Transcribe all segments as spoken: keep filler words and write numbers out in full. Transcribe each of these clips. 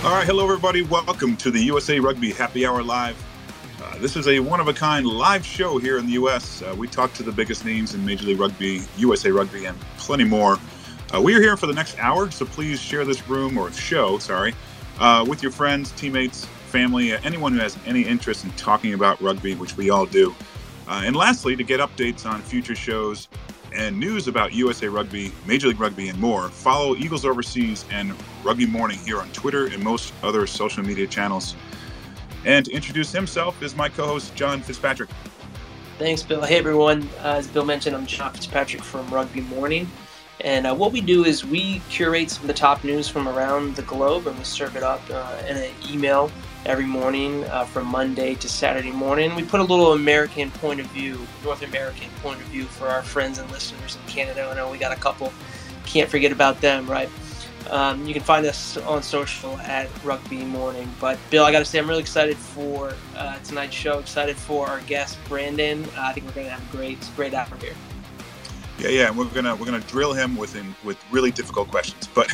All right, hello everybody. Welcome to the U S A Rugby Happy Hour Live. Uh, this is a one-of-a-kind live show here in the U S. Uh, we talk to the biggest names in Major League Rugby, U S A Rugby, and plenty more. Uh, we are here for the next hour, so please share this room, or show, sorry, uh, with your friends, teammates, family, uh, anyone who has any interest in talking about rugby, which we all do. Uh, and lastly, to get updates on future shows and news about U S A Rugby, Major League Rugby, and more, follow Eagles Overseas and Rugby Morning here on Twitter and most other social media channels. And to introduce himself is my co-host, John Fitzpatrick. Thanks, Bill. Hey, everyone. Uh, as Bill mentioned, I'm John Fitzpatrick from Rugby Morning. And uh, what we do is we curate some of the top news from around the globe, and we serve it up uh, in an email every morning uh, from Monday to Saturday morning. We put a little American point of view, North American point of view for our friends and listeners in Canada. I know we got a couple. Can't forget about them, right? Um, you can find us on social at Rugby Morning. But, Bill, I got to say, I'm really excited for uh, tonight's show, excited for our guest, Brandon. Uh, I think we're going to have a great, great hour here. Yeah, yeah, we're gonna we're gonna drill him with in, with really difficult questions. But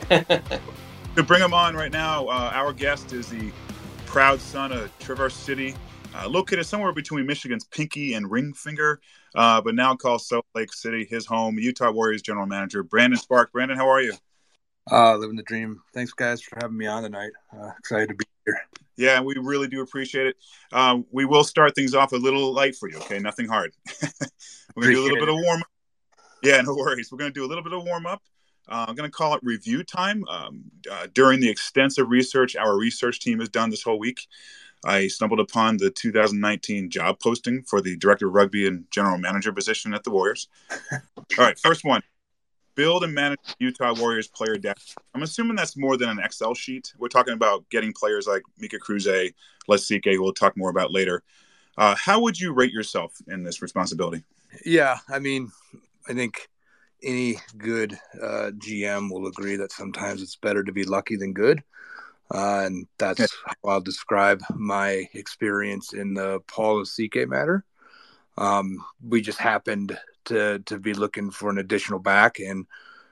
to bring him on right now, uh, our guest is the proud son of Traverse City, uh, located somewhere between Michigan's Pinky and Ring Finger, uh, but now calls Salt Lake City his home. Utah Warriors general manager Brandon Spark. Brandon, how are you? Uh, living the dream. Thanks, guys, for having me on tonight. Uh, excited to be here. Yeah, we really do appreciate it. Um, we will start things off a little light for you, okay? Nothing hard. We're going to do a little bit of warm-up. Yeah, no worries. We're going to do a little bit of warm-up. Uh, I'm going to call it review time. Um, uh, during the extensive research our research team has done this whole week, I stumbled upon the two thousand nineteen job posting for the Director of Rugby and General Manager position at the Warriors. All right, first one. Build and manage Utah Warriors player depth. I'm assuming that's more than an Excel sheet. We're talking about getting players like Mika Cruze, Lesike, who we'll talk more about later. Uh, how would you rate yourself in this responsibility? Yeah, I mean, I think any good uh, G M will agree that sometimes it's better to be lucky than good. Uh, and that's how I'll describe my experience in the Paul Lesike matter. Um, we just happened to to be looking for an additional back, and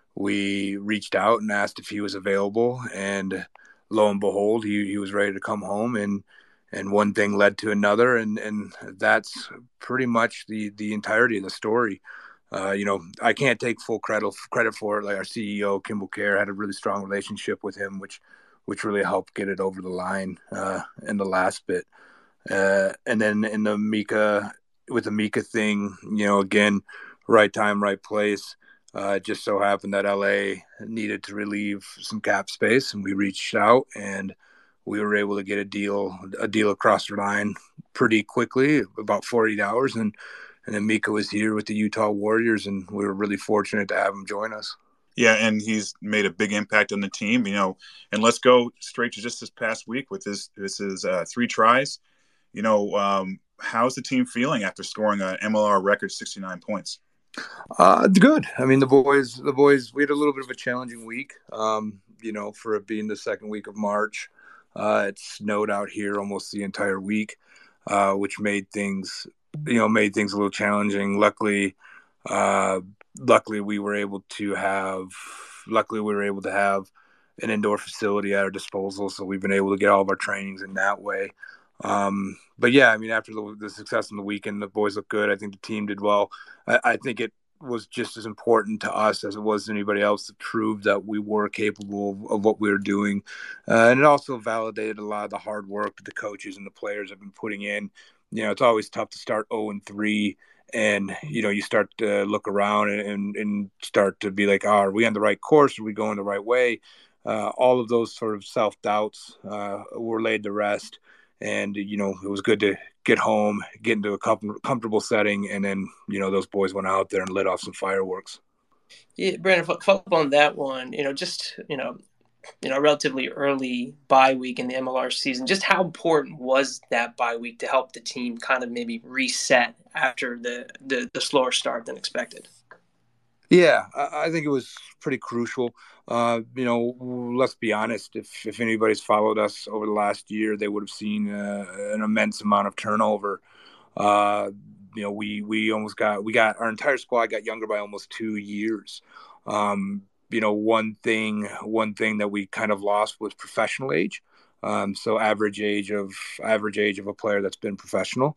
we reached out and asked if he was available, and lo and behold, he, he was ready to come home, and and one thing led to another, and and that's pretty much the the entirety of the story. Uh, you know, I can't take full credit credit for it. Like our C E O, Kimball Kerr, had a really strong relationship with him, which which really helped get it over the line uh, in the last bit. Uh, and then in the Mika, with the Mika thing, you know, again, right time, right place. Uh, it just so happened that L A needed to relieve some cap space, and we reached out, and we were able to get a deal, a deal across the line pretty quickly, about forty-eight hours. And, and then Mika was here with the Utah Warriors, and we were really fortunate to have him join us. Yeah, and he's made a big impact on the team, you know, and let's go straight to just this past week with his, this is uh, three tries. You know, um, how's the team feeling after scoring an M L R record sixty-nine points? Uh, good. I mean, the boys, the boys, we had a little bit of a challenging week, um, you know, for it being the second week of March. Uh, it snowed out here almost the entire week, uh, which made things, you know, made things a little challenging. Luckily, uh, luckily we were able to have, luckily we were able to have an indoor facility at our disposal. So we've been able to get all of our trainings in that way. Um, but yeah, I mean, after the, the success in the weekend, the boys look good. I think the team did well. I, I think it was just as important to us as it was to anybody else to prove that we were capable of, of what we were doing. Uh, and it also validated a lot of the hard work that the coaches and the players have been putting in. You know, it's always tough to start oh and three and, you know, you start to look around and, and, and start to be like, oh, are we on the right course? Are we going the right way? Uh, all of those sort of self-doubts uh, were laid to rest. And, you know, it was good to get home, get into a com- comfortable setting. And then, you know, those boys went out there and lit off some fireworks. Yeah, Brandon, follow up on that one, you know, just, you know, you know, relatively early bye week in the M L R season. Just how important was that bye week to help the team kind of maybe reset after the, the, the slower start than expected? Yeah, I, I think it was pretty crucial. Uh, you know, let's be honest. If if anybody's followed us over the last year, they would have seen uh, an immense amount of turnover. Uh, you know, we we almost got we got our entire squad got younger by almost two years. Um, you know, one thing, one thing that we kind of lost was professional age. Um, so average age of average age of a player that's been professional,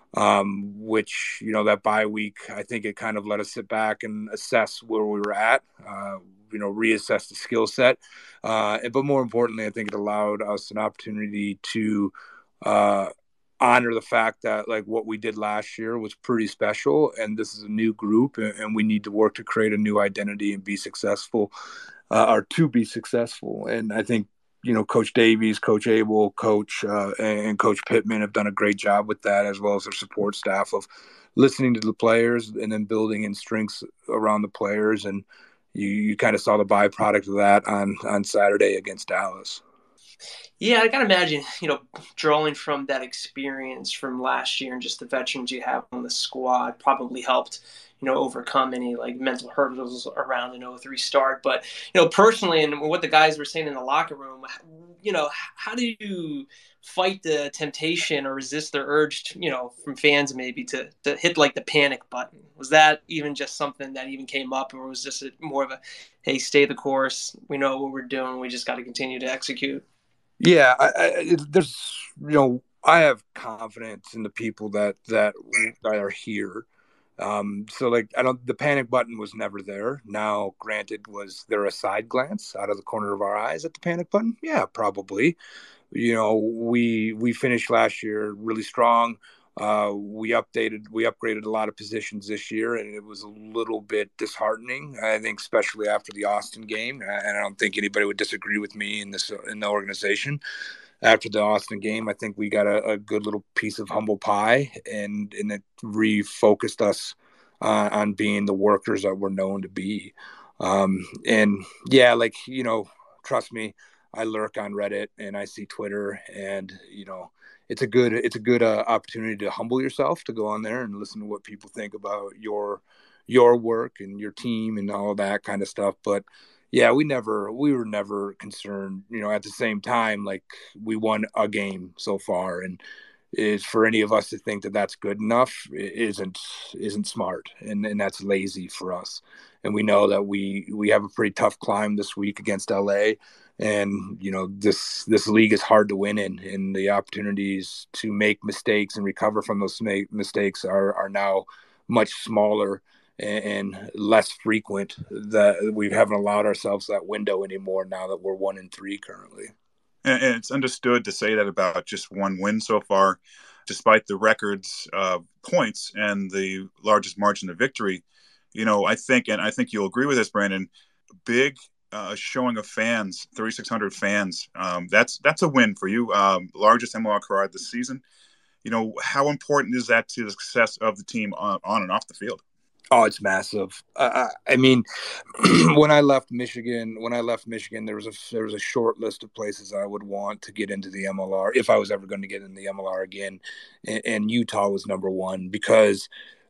um, which, you know, that bye week, I think it kind of let us sit back and assess where we were at, uh, you know, reassess the skill set. Uh, but more importantly, I think it allowed us an opportunity to uh, honor the fact that like what we did last year was pretty special, and this is a new group, and, and we need to work to create a new identity and be successful, uh, or to be successful. And I think, you know, Coach Davies, Coach Abel, Coach uh, and Coach Pittman have done a great job with that, as well as their support staff of listening to the players and then building in strengths around the players. And you, you kind of saw the byproduct of that on, on Saturday against Dallas. Yeah, I gotta imagine, you know, drawing from that experience from last year and just the veterans you have on the squad probably helped, you know, overcome any like mental hurdles around an oh three start. But, you know, personally, and what the guys were saying in the locker room, you know, how do you fight the temptation or resist the urge, to, you know, from fans maybe to, to hit like the panic button? Was that even just something that even came up, or was this a, more of a, hey, stay the course, we know what we're doing, we just got to continue to execute? Yeah, I, I, there's, you know, I have confidence in the people that that, that are here. Um, so like, I don't, the panic button was never there. Now, granted, was there a side glance out of the corner of our eyes at the panic button? Yeah, probably. You know, we we finished last year really strong. Uh, we updated, we upgraded a lot of positions this year, and it was a little bit disheartening, I think, especially after the Austin game. And I don't think anybody would disagree with me in this in the organization. After the Austin game, I think we got a, a good little piece of humble pie, and and it refocused us uh, on being the workers that we're known to be. Um, and yeah, like, you know, trust me, I lurk on Reddit and I see Twitter, and, you know, it's a good, it's a good uh, opportunity to humble yourself, to go on there and listen to what people think about your, your work and your team and all of that kind of stuff. But yeah, we never, we were never concerned, you know, at the same time, like, we won a game so far, and is for any of us to think that that's good enough isn't, isn't smart. And, and that's lazy for us. And we know that we, we have a pretty tough climb this week against L A. And, you know, this this league is hard to win in, and the opportunities to make mistakes and recover from those mistakes are, are now much smaller and, and less frequent. That we haven't allowed ourselves that window anymore now that we're one and three currently. And, and it's understood to say that about just one win so far, despite the records uh, points and the largest margin of victory. You know, I think, and I think you'll agree with this, Brandon, big Uh, showing of fans, thirty-six hundred fans. Um, that's that's a win for you. Um, largest M L R crowd this season. You know, how important is that to the success of the team on, on and off the field? Oh, it's massive. Uh, I mean, when I left Michigan, when I left Michigan, there was a there was a short list of places I would want to get into the M L R if I was ever going to get in the M L R again, and, and Utah was number one, because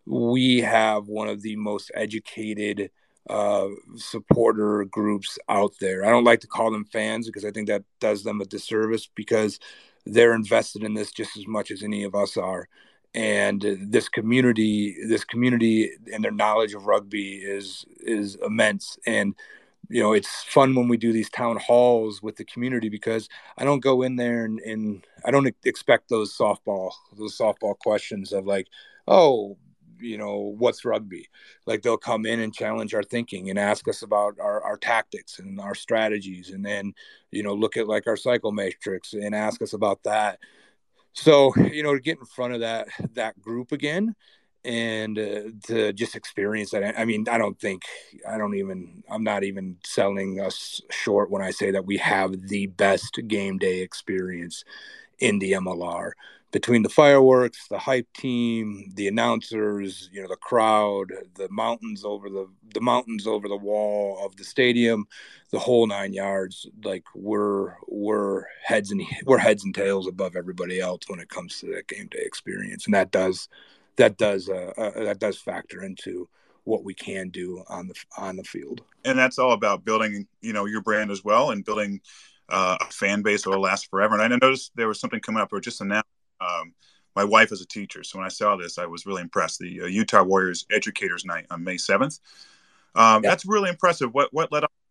we have one of the most educated uh supporter groups out there. I don't like to call them fans, because I think that does them a disservice, because they're invested in this just as much as any of us are. And this community, this community and their knowledge of rugby is is immense. And, you know, it's fun when we do these town halls with the community, because I don't go in there and, and I don't expect those softball, those softball questions of like, oh, you know, what's rugby? Like, they'll come in and challenge our thinking and ask us about our, our tactics and our strategies. And then, you know, look at like our cycle matrix and ask us about that. So, you know, to get in front of that, that group again, and uh, to just experience that. I mean, I don't think, I don't even, I'm not even selling us short when I say that we have the best game day experience in the M L R. Between the fireworks, the hype team, the announcers, you know, the crowd, the mountains over the the mountains over the wall of the stadium, the whole nine yards, like we're we're heads and we're heads and tails above everybody else when it comes to that game day experience, and that does that does uh, uh, that does factor into what we can do on the on the field. And that's all about building, you know, your brand as well, and building uh, a fan base that will last forever. And I noticed there was something coming up, or just announced. Um, my wife is a teacher, so when I saw this, I was really impressed. The uh, Utah Warriors Educators Night on May seventh. Um, yeah. That's really impressive. What what led up to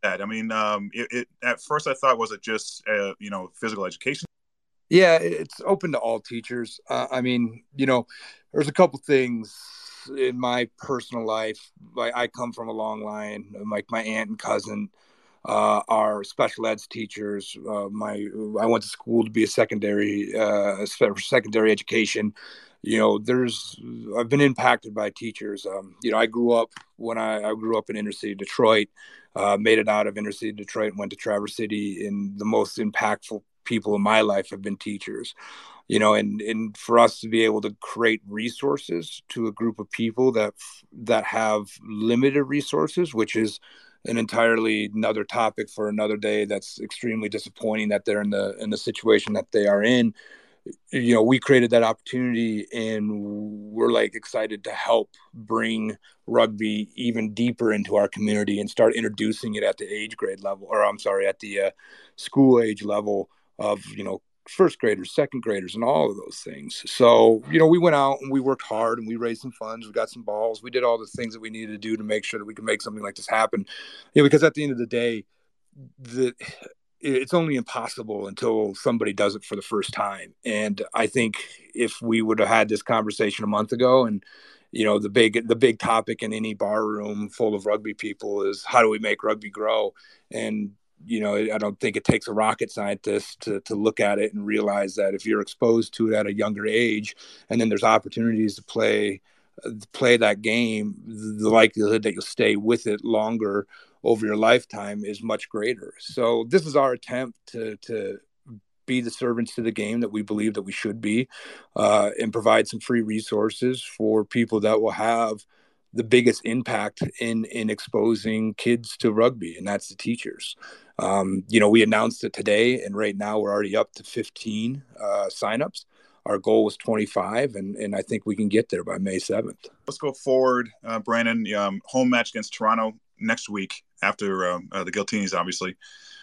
that? I mean, um, it, it at first I thought, was it just uh, you know, physical education? Yeah, it's open to all teachers. Uh, I mean, you know, there's a couple things in my personal life. Like, I come from a long line. Like, my aunt and cousin uh, are special eds teachers. Uh, my I went to school to be a secondary uh, secondary education. You know, there's I've been impacted by teachers. Um, you know, I grew up when I, I grew up in inner city Detroit. Uh, made it out of inner city Detroit and went to Traverse City. And the most impactful people in my life have been teachers. You know, and and for us to be able to create resources to a group of people that that have limited resources, which is an entirely another topic for another day. That's extremely disappointing that they're in the in the situation that they are in. You know, we created that opportunity, and we're like excited to help bring rugby even deeper into our community and start introducing it at the age grade level, or I'm sorry, at the uh, school age level of, you know, first graders, second graders, and all of those things. So, you know, we went out and we worked hard and we raised some funds. We got some balls. We did all the things that we needed to do to make sure that we could make something like this happen. You know, because at the end of the day, the it's only impossible until somebody does it for the first time. And I think if we would have had this conversation a month ago, and, you know, the big, the big topic in any bar room full of rugby people is, how do we make rugby grow? And, you know, I don't think it takes a rocket scientist to, to look at it and realize that if you're exposed to it at a younger age, and then there's opportunities to play, uh, play that game, the likelihood that you'll stay with it longer over your lifetime is much greater. So this is our attempt to to be the servants to the game that we believe that we should be, uh, and provide some free resources for people that will have the biggest impact in in exposing kids to rugby, and that's the teachers. Um, you know, we announced it today, and right now we're already up to fifteen uh, signups. Our goal was twenty-five, and, and I think we can get there by May seventh. Let's go forward, uh, Brandon. Um, home match against Toronto next week after um, uh, the Giltinis, obviously.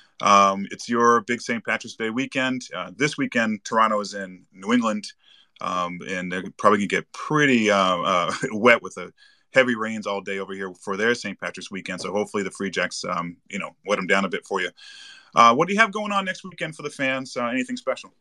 Um, it's your big Saint Patrick's Day weekend. Uh, this weekend, Toronto is in New England, um, and they're probably going to get pretty uh, uh, wet with the heavy rains all day over here for their Saint Patrick's weekend. So hopefully the Free Jacks, um, you know, wet them down a bit for you. Uh, what do you have going on next weekend for the fans? Uh, anything special?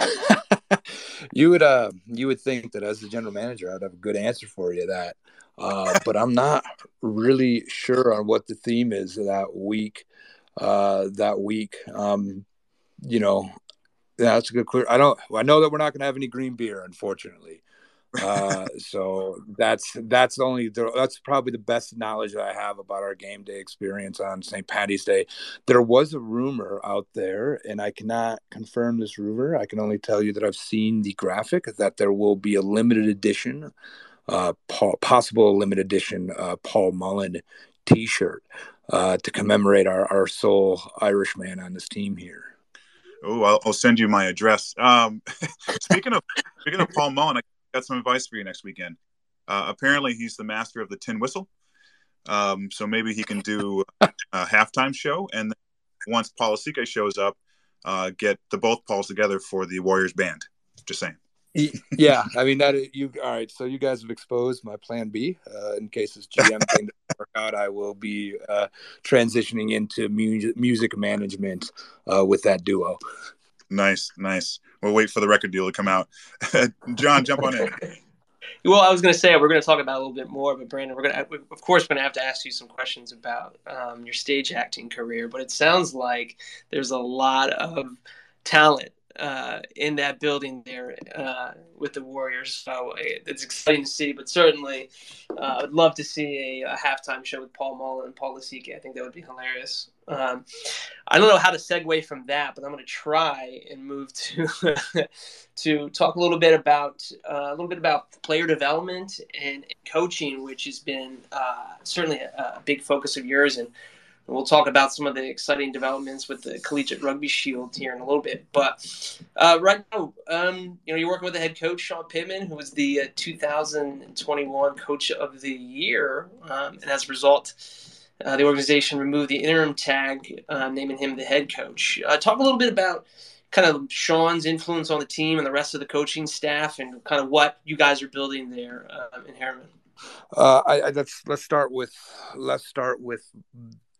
you would uh, you would think that as the general manager, I'd have a good answer for you that. Uh, but I'm not really sure on what the theme is that week. Uh, that week, um, you know, yeah, that's a good clear. I don't. I know that we're not going to have any green beer, unfortunately. Uh, so that's that's only the, that's probably the best knowledge that I have about our game day experience on Saint Patty's Day. There was a rumor out there, and I cannot confirm this rumor. I can only tell you that I've seen the graphic that there will be a limited edition. Uh, Paul, possible limited edition uh, Paul Mullen T-shirt uh, to commemorate our, our sole Irishman on this team here. Oh, I'll, I'll send you my address. Um, speaking of speaking of Paul Mullen, I got some advice for you next weekend. Uh, apparently, he's the master of the tin whistle, um, so maybe he can do a, a halftime show, and then once Paul Asike shows up, uh, get the both Pauls together for the Warriors band. Just saying. Yeah, I mean that you all right. So you guys have exposed my plan B. Uh, in case this G M thing doesn't work out, I will be uh, transitioning into mu- music management uh, with that duo. Nice, nice. We'll wait for the record deal to come out. John, jump on in. Well, I was going to say we're going to talk about it a little bit more, but Brandon, we're going to, of course, going to have to ask you some questions about um, your stage acting career. But it sounds like there's a lot of talent uh, in that building there uh, with the Warriors. So it's exciting to see, but certainly uh, I'd love to see a, a halftime show with Paul Mullen and Paul Asike. I think that would be hilarious. Um, I don't know how to segue from that, but I'm going to try and move to to talk a little bit about uh, a little bit about player development and, and coaching, which has been uh, certainly a, a big focus of yours. And we'll talk about some of the exciting developments with the Collegiate Rugby Shield here in a little bit. But uh, right now, um, you know, you're working with the head coach, Sean Pittman, who was the uh, two thousand twenty-one Coach of the Year. Um, and as a result, uh, the organization removed the interim tag, uh, naming him the head coach. Uh, talk a little bit about kind of Sean's influence on the team and the rest of the coaching staff and kind of what you guys are building there uh, in Harriman. Uh, I, I, let's let's start with let's start with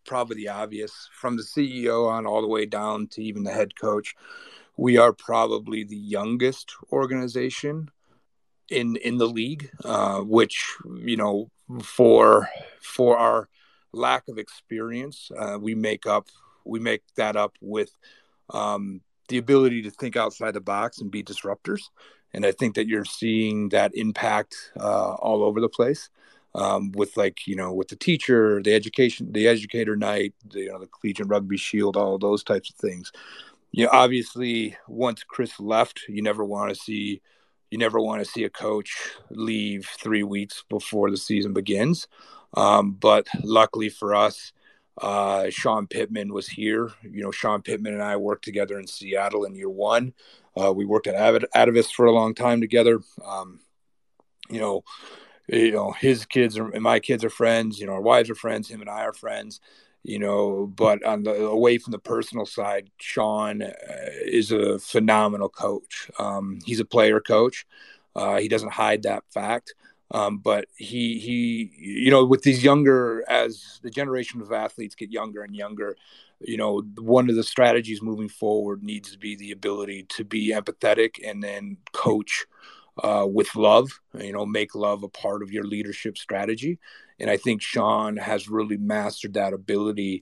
probably the obvious. From the C E O on all the way down to even the head coach, we are probably the youngest organization in in the league, uh, which, you know, for for our lack of experience, uh, we make up we make that up with um, the ability to think outside the box and be disruptors. And I think that you're seeing that impact uh, all over the place. Um, with like, you know, with the teacher, the education, the educator night, the, you know, the Collegiate Rugby Shield, all of those types of things. You know, obviously, once Chris left, you never want to see, you never want to see a coach leave three weeks before the season begins. Um, but luckily for us, uh, Sean Pittman was here. You know, Sean Pittman and I worked together in Seattle in year one. Uh, we worked at Atavis for a long time together. Um, you know, you know, his kids are, and my kids are friends. You know, our wives are friends. Him and I are friends. You know, but on the away from the personal side, Sean uh, is a phenomenal coach. Um, he's a player coach. Uh, he doesn't hide that fact. Um, but he he, you know, with these younger, as the generation of athletes get younger and younger, you know, one of the strategies moving forward needs to be the ability to be empathetic and then coach uh, with love, you know, make love a part of your leadership strategy. And I think Sean has really mastered that ability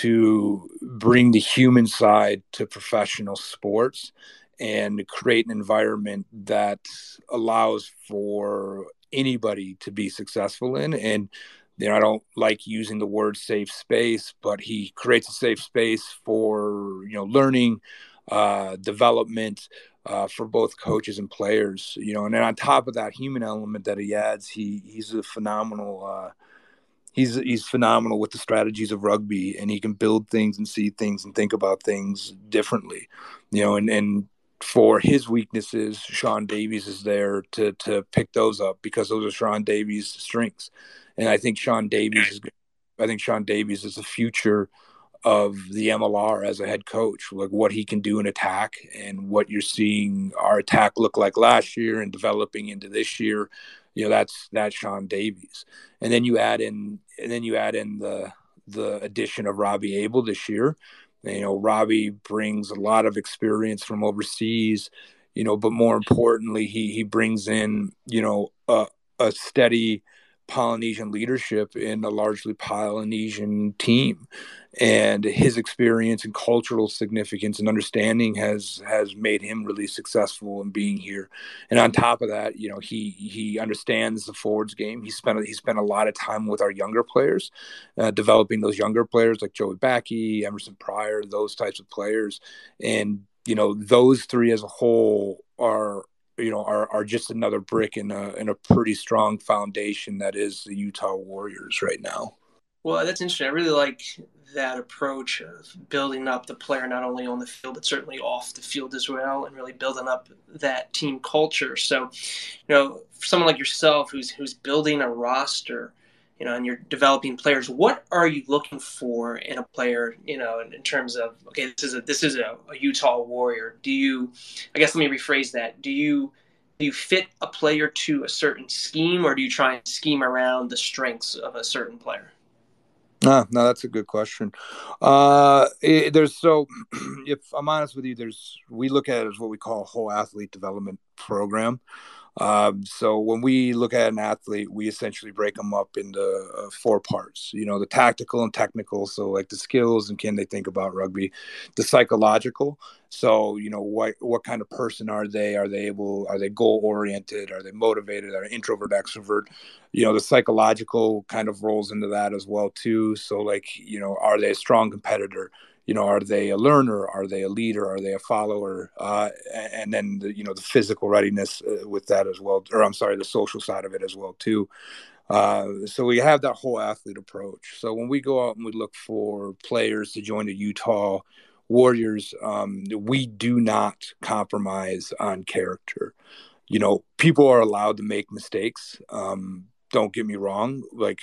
to bring the human side to professional sports and create an environment that allows for anybody to be successful in. And, you know, I don't like using the word safe space, but he creates a safe space for, you know, learning, uh, development, uh, for both coaches and players, you know. And then on top of that human element that he adds, he he's a phenomenal, uh, he's he's phenomenal with the strategies of rugby, and he can build things and see things and think about things differently, you know. And and for his weaknesses, Sean Davies is there to to pick those up, because those are Sean Davies' strengths. And I think Sean Davies is I think Sean Davies is the future of the M L R as a head coach, like what he can do in attack, and what you're seeing our attack look like last year and developing into this year. You know, that's that's Sean Davies. And then you add in and then you add in the the addition of Robbie Abel this year. You know, Robbie brings a lot of experience from overseas, you know, but more importantly, he he brings in, you know, a, a steady Polynesian leadership in a largely Polynesian team. And his experience and cultural significance and understanding has has made him really successful in being here. And on top of that, you know, he he understands the forwards game. He spent he spent a lot of time with our younger players, uh, developing those younger players like Joey Backey, Emerson Pryor, those types of players. And, you know, those three as a whole are, you know, are are just another brick in a in a pretty strong foundation that is the Utah Warriors right now. Well, that's interesting. I really like that approach of building up the player not only on the field, but certainly off the field as well, and really building up that team culture. So, you know, for someone like yourself who's who's building a roster, you know, and you're developing players, what are you looking for in a player, you know, in, in terms of, okay, this is a this is a, a Utah Warrior. Do you, I guess let me rephrase that. Do you do you fit a player to a certain scheme, or do you try and scheme around the strengths of a certain player? No, no, that's a good question. Uh, it, there's so, if I'm honest with you, there's we look at it as what we call a whole athlete development program. Um, so when we look at an athlete, we essentially break them up into uh, four parts. You know, the tactical and technical. So like the skills and can they think about rugby, the psychological. So, you know, what what kind of person are they? Are they able? Are they goal oriented? Are they motivated? Are they introvert, extrovert? You know, the psychological kind of rolls into that as well too. So like, you know, are they a strong competitor? You know, are they a learner? Are they a leader? Are they a follower? Uh, and then, the, you know, the physical readiness uh, with that as well. Or I'm sorry, the social side of it as well, too. Uh, so we have that whole athlete approach. So when we go out and we look for players to join the Utah Warriors, um, we do not compromise on character. You know, people are allowed to make mistakes. Um, Don't get me wrong, like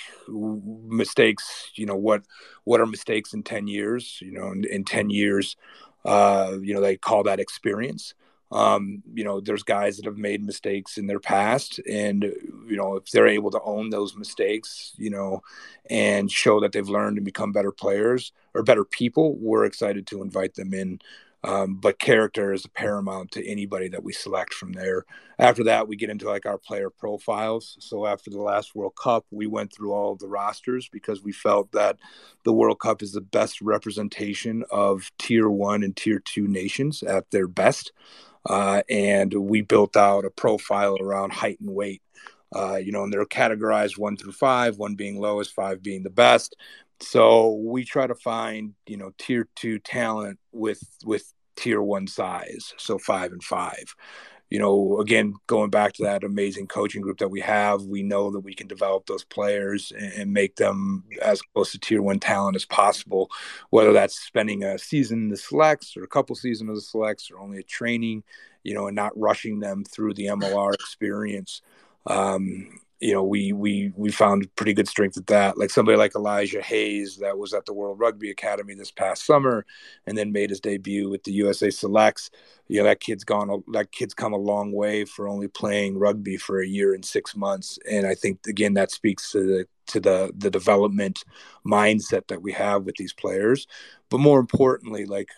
mistakes, you know, what, what are mistakes in ten years, you know, in, in ten years, uh, you know, they call that experience. Um, you know, there's guys that have made mistakes in their past, and, you know, if they're able to own those mistakes, you know, and show that they've learned and become better players or better people, we're excited to invite them in. Um, but character is paramount to anybody that we select from there. After that, we get into like our player profiles. So after the last World Cup, we went through all of the rosters because we felt that the World Cup is the best representation of tier one and tier two nations at their best. Uh, and we built out a profile around height and weight. Uh, you know, and they're categorized one through five, one being lowest, five being the best. So we try to find, you know, tier two talent with with tier one size, so five and five. You know, again, going back to that amazing coaching group that we have, we know that we can develop those players and, and make them as close to tier one talent as possible, whether that's spending a season in the selects or a couple seasons of the selects or only a training, you know, and not rushing them through the M L R experience. Um, you know, we we we found pretty good strength at that. Like somebody like Elijah Hayes that was at the World Rugby Academy this past summer and then made his debut with the U S A Selects. You know, that kid's gone, that kid's come a long way for only playing rugby for a year and six months. And I think, again, that speaks to the, to the, the development mindset that we have with these players. But more importantly, like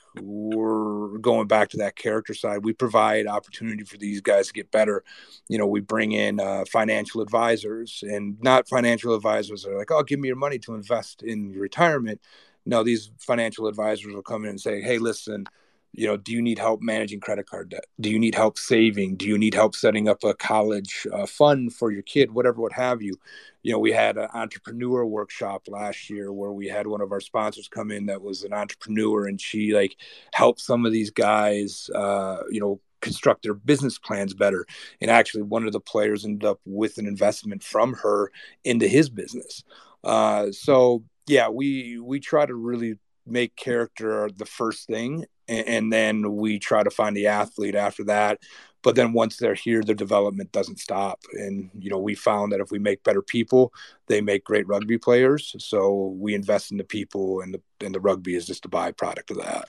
we're going back to that character side, we provide opportunity for these guys to get better. You know, we bring in uh, financial advisors, and not financial advisors that are like, oh, give me your money to invest in your retirement. No, these financial advisors will come in and say, hey, listen, you know, do you need help managing credit card debt? Do you need help saving? Do you need help setting up a college uh, fund for your kid, whatever, what have you? You know, we had an entrepreneur workshop last year where we had one of our sponsors come in that was an entrepreneur, and she like helped some of these guys, uh, you know, construct their business plans better. And actually one of the players ended up with an investment from her into his business. Uh, so yeah, we, we try to really make character the first thing. And, and then we try to find the athlete after that. But then once they're here, their development doesn't stop. And, you know, we found that if we make better people, they make great rugby players. So we invest in the people, and the, and the rugby is just a byproduct of that.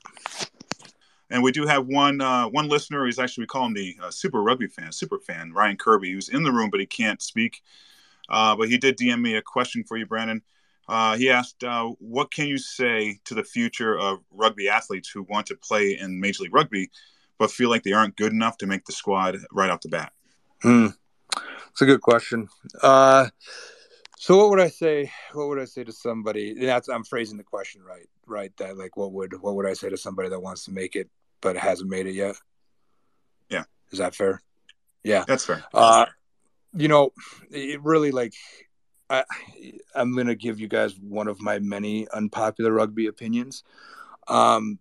And we do have one uh, one listener who's actually, we call him the uh, super rugby fan, super fan, Ryan Kirby, who's in the room, but he can't speak. Uh, but he did D M me a question for you, Brandon. Uh, he asked, uh, what can you say to the future of rugby athletes who want to play in Major League Rugby, but feel like they aren't good enough to make the squad right off the bat? Hmm. It's a good question. Uh, so what would I say? What would I say to somebody? That's, I'm phrasing the question right, right? That like, what would what would I say to somebody that wants to make it but hasn't made it yet? Yeah, is that fair? Yeah, that's fair. Uh, you know, it really like. I, I'm going to give you guys one of my many unpopular rugby opinions. Um,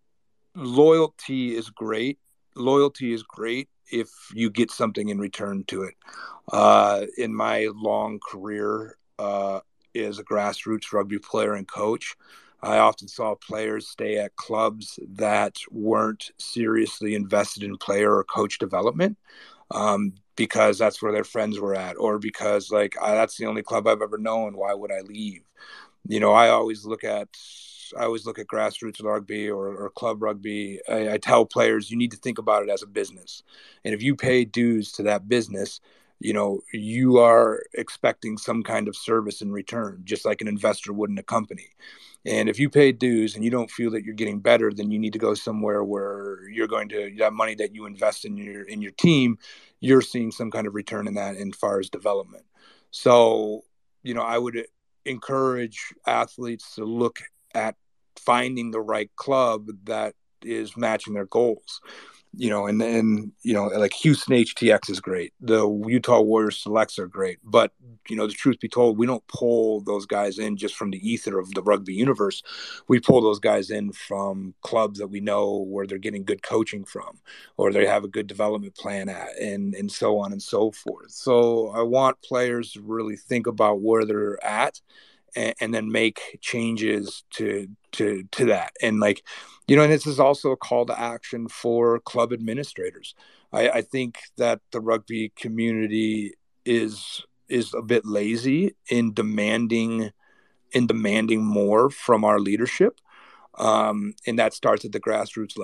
loyalty is great. Loyalty is great if you get something in return to it. Uh, in my long career uh, as a grassroots rugby player and coach, I often saw players stay at clubs that weren't seriously invested in player or coach development. Um, because that's where their friends were at, or because like I, that's the only club I've ever known. Why would I leave? You know, I always look at I always look at grassroots rugby or, or club rugby. I, I tell players you need to think about it as a business, and if you pay dues to that business, you know you are expecting some kind of service in return, just like an investor would in a company. And if you pay dues and you don't feel that you're getting better, then you need to go somewhere where you're going to that money that you invest in your in your team, you're seeing some kind of return in that in far as development. So, you know, I would encourage athletes to look at finding the right club that is matching their goals. You know, and then, you know, like Houston H T X is great. The Utah Warriors selects are great. But, you know, the truth be told, we don't pull those guys in just from the ether of the rugby universe. We pull those guys in from clubs that we know where they're getting good coaching from, or they have a good development plan at, and, and so on and so forth. So I want players to really think about where they're at, and, and then make changes to to to that. And like, you know, and this is also a call to action for club administrators. I, I think that the rugby community is is a bit lazy in demanding in demanding more from our leadership, um, and that starts at the grassroots level.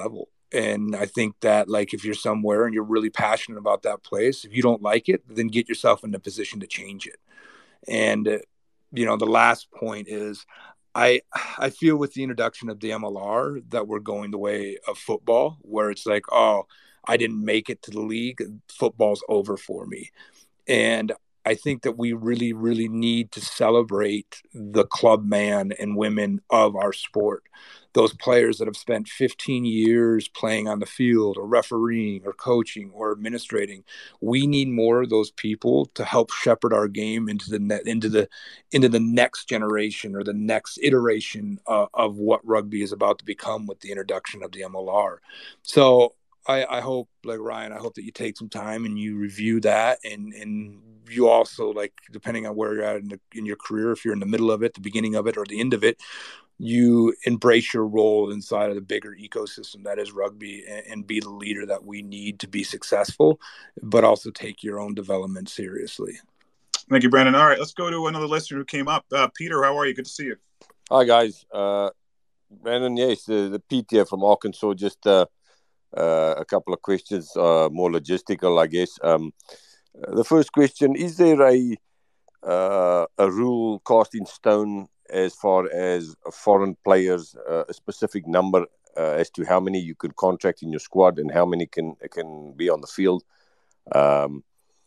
And I think that, like, if you're somewhere and you're really passionate about that place, if you don't like it, then get yourself in a position to change it. And, uh, you know, the last point is I I feel with the introduction of the M L R that we're going the way of football, where it's like, oh, I didn't make it to the league. Football's over for me. And I think that we really, really need to celebrate the club man and women of our sport. Those players that have spent fifteen years playing on the field or refereeing or coaching or administrating. We need more of those people to help shepherd our game into the net, into the into the next generation or the next iteration uh, of what rugby is about to become with the introduction of the M L R. So I, I hope, like Ryan, I hope that you take some time and you review that, and and you also, like, depending on where you're at in, the, in your career, if you're in the middle of it, the beginning of it, or the end of it, you embrace your role inside of the bigger ecosystem that is rugby, and, and be the leader that we need to be successful, but also take your own development seriously. Thank you, Brandon. All right, let's go to another listener who came up. Uh, Peter, how are you? Good to see you. Hi, guys. Uh, Brandon, yes, uh, the Pete here from Arkansas. Just uh, uh, a couple of questions, uh, more logistical, I guess. Um, the first question, is there a uh, a rule cast in stone as far as foreign players, uh, a specific number uh, as to how many you can contract in your squad and how many can can be on the field? Um,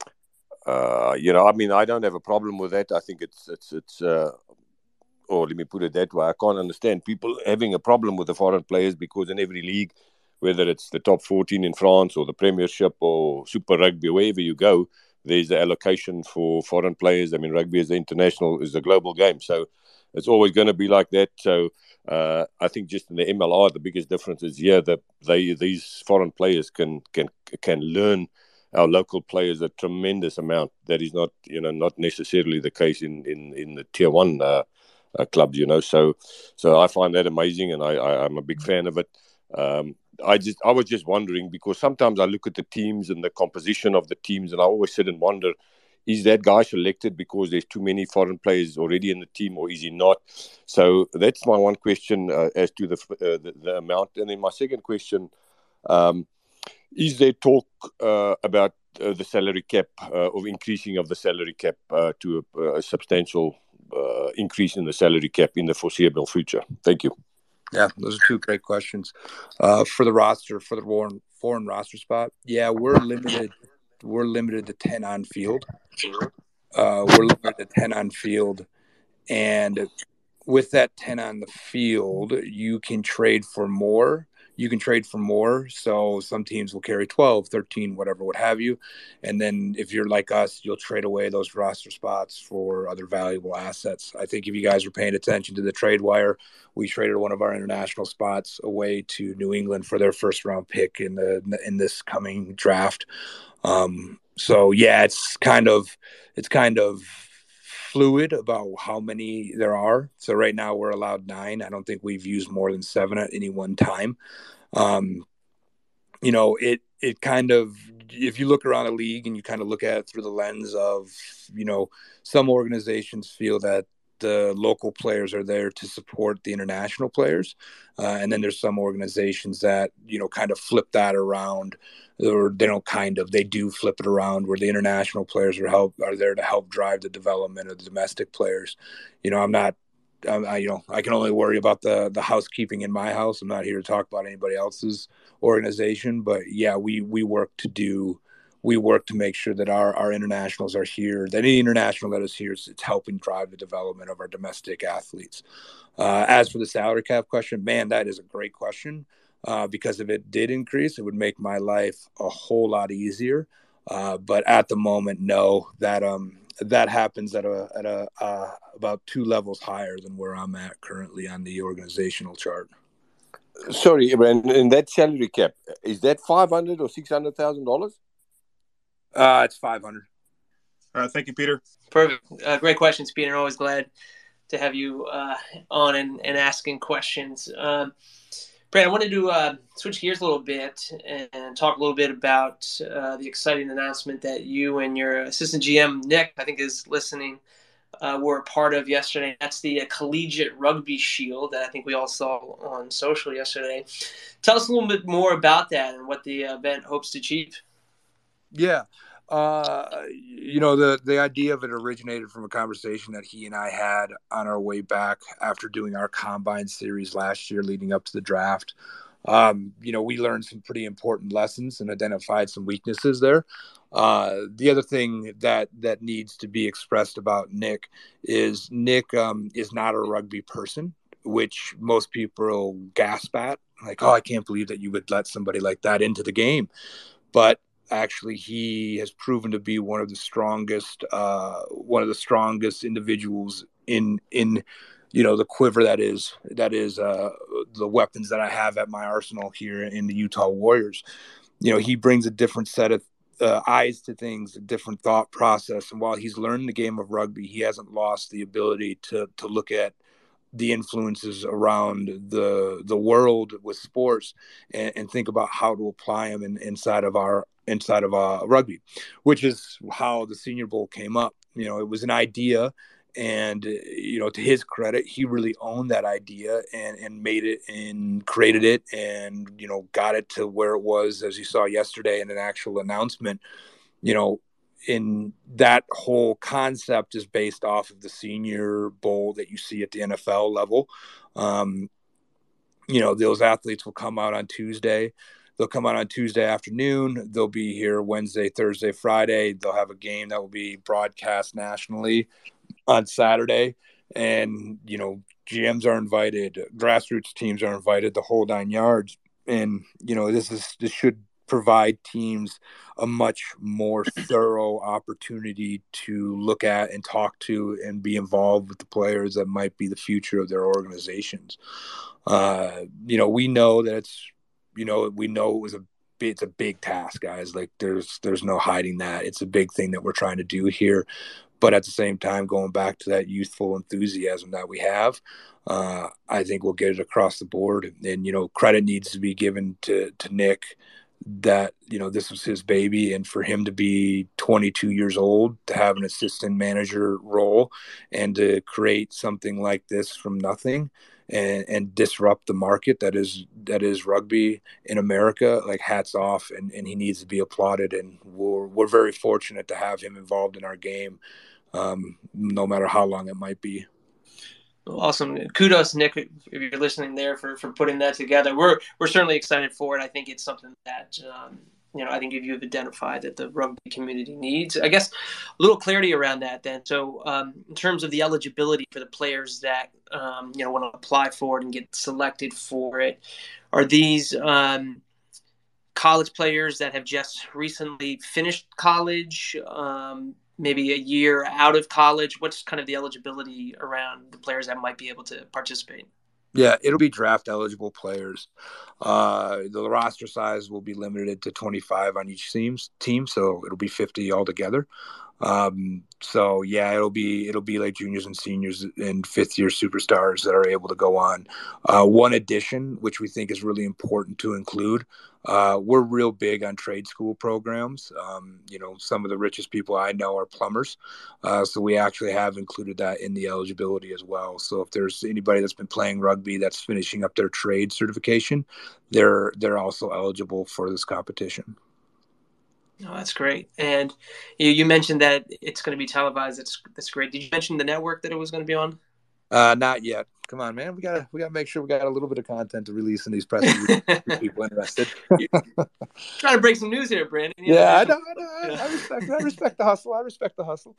uh, you know, I mean, I don't have a problem with that. I think it's it's it's. Uh, or let me put it that way. I can't understand people having a problem with the foreign players, because in every league, whether it's the top fourteen in France or the Premiership or Super Rugby, wherever you go, there's the allocation for foreign players. I mean, rugby is the international, is a global game. So it's always going to be like that. So uh, I think just in the M L R, the biggest difference is here that they these foreign players can can can learn our local players a tremendous amount. That is not, you know, not necessarily the case in, in, in the tier one uh, uh, clubs, you know. So so I find that amazing, and I, I, I'm a big fan of it. Um, I just I was just wondering, because sometimes I look at the teams and the composition of the teams, and I always sit and wonder, is that guy selected because there's too many foreign players already in the team, or is he not? So that's my one question uh, as to the, uh, the the amount. And then my second question, um, is there talk uh, about uh, the salary cap, uh, of increasing of the salary cap uh, to a, a substantial uh, increase in the salary cap in the foreseeable future? Thank you. Yeah, those are two great questions. Uh, for the roster, for the foreign, foreign roster spot, yeah, we're limited. We're limited to ten on field. Uh, we're limited to ten on field, and with that ten on the field, you can trade for more. You can trade for more. So some teams will carry twelve, thirteen, whatever, what have you. And then if you're like us, you'll trade away those roster spots for other valuable assets. I think if you guys were paying attention to the trade wire, we traded one of our international spots away to New England for their first round pick in the in this coming draft. Um, so yeah, it's kind of it's kind of fluid about how many there are. So right now we're allowed nine. I don't think we've used more than seven at any one time. Um, you know, it it kind of, if you look around a league and you kind of look at it through the lens of, you know, some organizations feel that the local players are there to support the international players. Uh, and then there's some organizations that, you know, kind of flip that around, or they don't kind of, they do flip it around where the international players are help are there to help drive the development of the domestic players. You know, I'm not, I'm, I, you know, I can only worry about the, the housekeeping in my house. I'm not here to talk about anybody else's organization, but yeah, we, we work to do, we work to make sure that our, our internationals are here, that any international that is here, it's, it's helping drive the development of our domestic athletes. Uh, as for the salary cap question, man, that is a great question, uh, because if it did increase, it would make my life a whole lot easier. Uh, but at the moment, no, that um that happens at a at a uh, about two levels higher than where I'm at currently on the organizational chart. Sorry, and, and that salary cap, is that five hundred or six hundred thousand dollars? Uh, it's five hundred. Uh, thank you, Peter. Perfect. Uh, great questions, Peter. Always glad to have you uh, on and, and asking questions. Um, Brad, I wanted to uh, switch gears a little bit and talk a little bit about uh, the exciting announcement that you and your assistant G M, Nick, I think is listening, uh, were a part of yesterday. That's the uh, Collegiate Rugby Shield that I think we all saw on social yesterday. Tell us a little bit more about that and what the event hopes to achieve. Yeah. Uh, you know, the, the idea of it originated from a conversation that he and I had on our way back after doing our combine series last year leading up to the draft. Um, you know, we learned some pretty important lessons and identified some weaknesses there. Uh, the other thing that that needs to be expressed about Nick is Nick um, is not a rugby person, which most people gasp at. Like, oh, I can't believe that you would let somebody like that into the game. But actually, he has proven to be one of the strongest, uh, one of the strongest individuals in in you know the quiver that is that is uh, the weapons that I have at my arsenal here in the Utah Warriors. You know, he brings a different set of uh, eyes to things, a different thought process, and while he's learned the game of rugby, he hasn't lost the ability to to look at the influences around the the world with sports and, and think about how to apply them in, inside of our inside of uh, rugby, which is how the Senior Bowl came up. You know, it was an idea, and you know, to his credit, he really owned that idea and and made it and created it, and you know, got it to where it was, as you saw yesterday in an actual announcement. You know, in that whole concept is based off of the Senior Bowl that you see at the N F L level. Um, you know, those athletes will come out on Tuesday. They'll come out on Tuesday afternoon. They'll be here Wednesday, Thursday, Friday. They'll have a game that will be broadcast nationally on Saturday. And, you know, G Ms are invited, grassroots teams are invited, the whole nine yards. And, you know, this is, this should provide teams a much more thorough opportunity to look at and talk to and be involved with the players that might be the future of their organizations. Uh, you know, we know that it's, you know, we know it was a, it's a big task, guys. Like there's, there's no hiding that. It's a big thing that we're trying to do here. But at the same time, going back to that youthful enthusiasm that we have, uh, I think we'll get it across the board. And, you know, credit needs to be given to, to Nick that, you know, this was his baby, and for him to be twenty-two years old, to have an assistant manager role and to create something like this from nothing and, and disrupt the market that is, that is rugby in America, like hats off, and, and he needs to be applauded. And we're, we're very fortunate to have him involved in our game, um, no matter how long it might be. Awesome. Kudos, Nick, if you're listening there, for, for putting that together. We're we're certainly excited for it. I think it's something that, um, you know, I think you've identified that the rugby community needs. I guess a little clarity around that then. So um, in terms of the eligibility for the players that, um, you know, want to apply for it and get selected for it, are these um, college players that have just recently finished college, um maybe a year out of college? What's kind of the eligibility around the players that might be able to participate? Yeah, it'll be draft eligible players. Uh, the roster size will be limited to twenty-five on each teams, team, so it'll be fifty altogether. Um, so yeah, it'll be it'll be like juniors and seniors and fifth year superstars that are able to go on. Uh, one addition, which we think is really important to include, uh, we're real big on trade school programs. Um, you know, some of the richest people I know are plumbers, uh, so we actually have included that in the eligibility as well. So if there's anybody that's been playing rugby that's finishing up their trade certification, they're they're also eligible for this competition. Oh, that's great. And you, you mentioned that it's going to be televised. That's that's great. Did you mention the network that it was going to be on? Uh, not yet. Come on, man. We gotta we gotta make sure we got a little bit of content to release in these press releases for people interested. Trying to break some news here, Brandon. You yeah, know, I know. I, know. I, I respect. I respect the hustle. I respect the hustle.